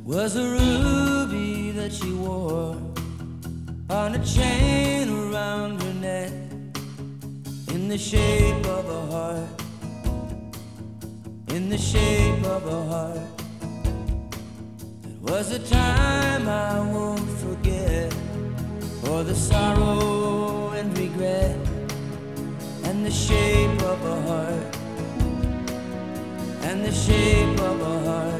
Was a ruby that she wore on a chain around her neck, in the shape of a heart, in the shape of a heart. It was a time I won't forget, for the sorrow and regret, and the shape of a heart, and the shape of a heart.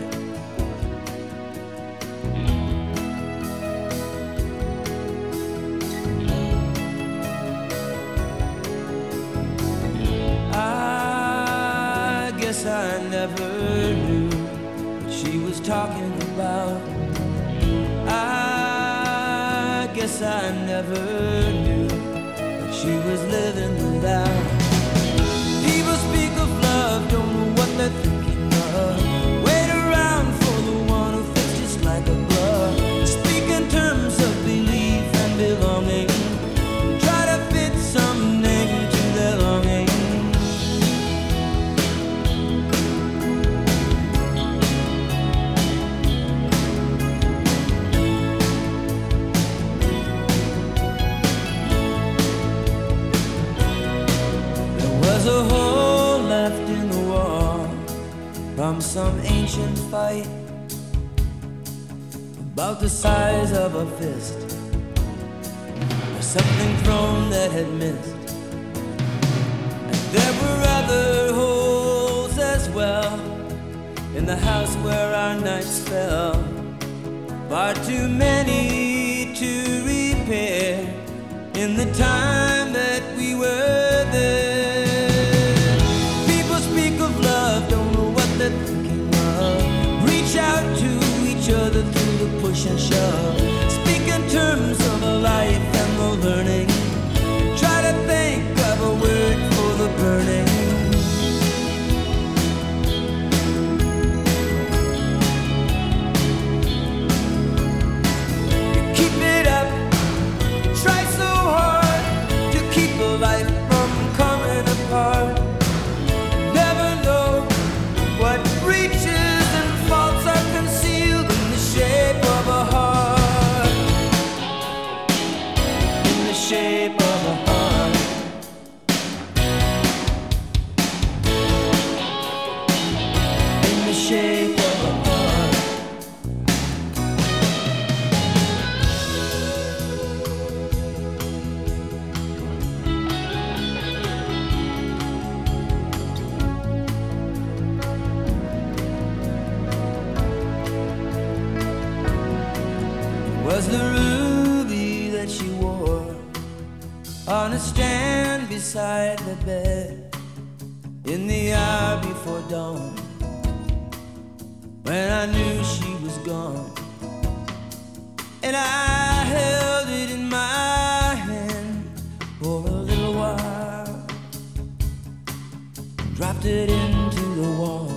I never knew what she was talking about. I guess I never knew what she was living without. People speak of love, don't know what they're thinking of. Wait around for the one who fits just like a glove. Speak in terms of belief and belonging, try to fit some name to their longing. There's a hole left in the wall from some ancient fight, about the size of a fist, or something thrown that had missed. And there were other holes as well in the house where our nights fell, far too many to repair in the time that we were there. Don't know what they're thinking of. Reach out to each other through the push and shove. Speak in terms of a life and the learning. Try to think of a word for the burning. You keep it up, you try so hard to keep a life from coming apart. What reaches and faults are concealed in the shape of a heart, in the shape of a heart, in the shape of a heart. Was the ruby that she wore on a stand beside the bed in the hour before dawn, when I knew she was gone, and I held it in my hand for a little while, dropped it into the wall.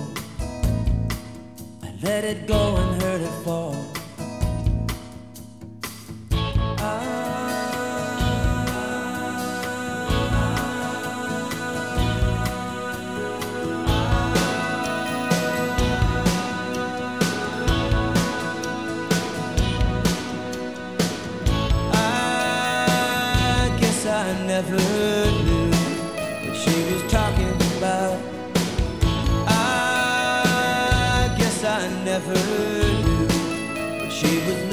I let it go and heard it fall. I never knew what she was talking about. I guess I never knew what she was